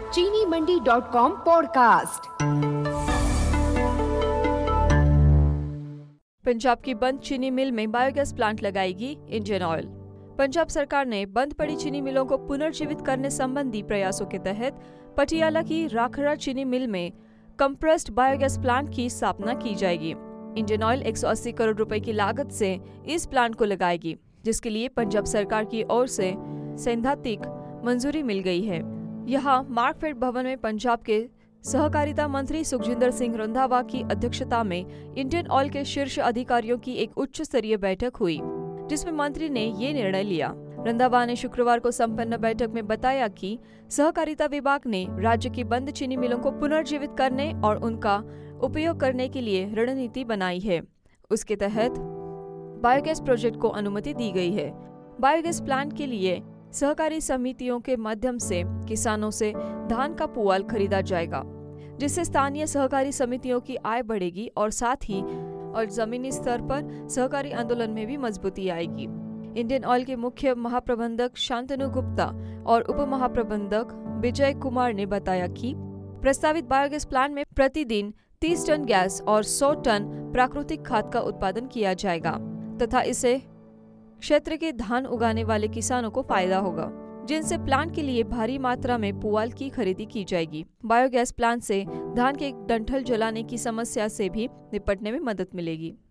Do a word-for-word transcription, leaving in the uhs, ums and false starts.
चीनी Mandi dot com podcast. Punjab की बंद चीनी मिल में बायोगैस प्लांट लगाएगी इंडियन ऑयल। पंजाब सरकार ने बंद पड़ी चीनी मिलों को पुनर्जीवित करने संबंधी प्रयासों के तहत पटियाला की राखड़ा चीनी मिल में कंप्रेस्ड बायोगैस प्लांट की स्थापना की जाएगी। इंडियन ऑयल एक सौ अस्सी करोड़ रुपए की लागत से इस प्लांट को लगाएगी, जिसके लिए पंजाब सरकार की ओर से सैद्धांतिक मंजूरी मिल गई है। यहाँ मार्कफेड भवन में पंजाब के सहकारिता मंत्री सुखजिंदर सिंह रंधावा की अध्यक्षता में इंडियन ऑयल के शीर्ष अधिकारियों की एक उच्च स्तरीय बैठक हुई, जिसमें मंत्री ने ये निर्णय लिया। रंधावा ने शुक्रवार को संपन्न बैठक में बताया कि सहकारिता विभाग ने राज्य की बंद चीनी मिलों को पुनर्जीवित करने और उनका उपयोग करने के लिए रणनीति बनाई है। उसके तहत बायोगैस प्रोजेक्ट को अनुमति दी गई है। बायोगैस प्लांट के लिए सहकारी समितियों के माध्यम से किसानों से धान का पुआल खरीदा जाएगा, जिससे स्थानीय सहकारी समितियों की आय बढ़ेगी और साथ ही और जमीनी स्तर पर सहकारी आंदोलन में भी मजबूती आएगी। इंडियन ऑयल के मुख्य महाप्रबंधक शांतनु गुप्ता और उप महाप्रबंधक विजय कुमार ने बताया कि प्रस्तावित बायोगैस प्लांट में प्रतिदिन तीस टन गैस और सौ टन प्राकृतिक खाद का उत्पादन किया जाएगा तथा इससे क्षेत्र के धान उगाने वाले किसानों को फायदा होगा, जिनसे प्लांट के लिए भारी मात्रा में पुआल की खरीदी की जाएगी। बायोगैस प्लांट से धान के डंठल जलाने की समस्या से भी निपटने में मदद मिलेगी।